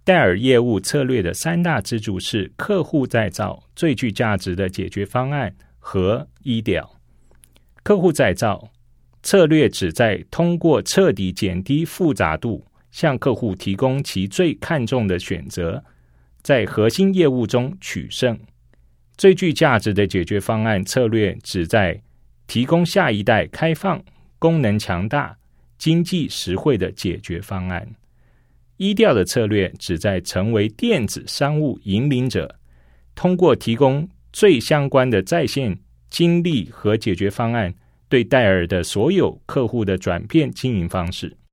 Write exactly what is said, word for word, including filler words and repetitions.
戴尔业务策略的三大支柱是客户再造、最具价值的解决方案和医疗。客户再造策略旨在通过彻底减低复杂度，向客户提供其最看重的选择，在核心业务中取胜。最具价值的解决方案策略旨在提供下一代开放、功能强大、经济实惠的解决方案。医调的策略旨在成为电子商务引领者，通过提供最相关的在线经历和解决方案，对戴尔的所有客户的转变经营方式。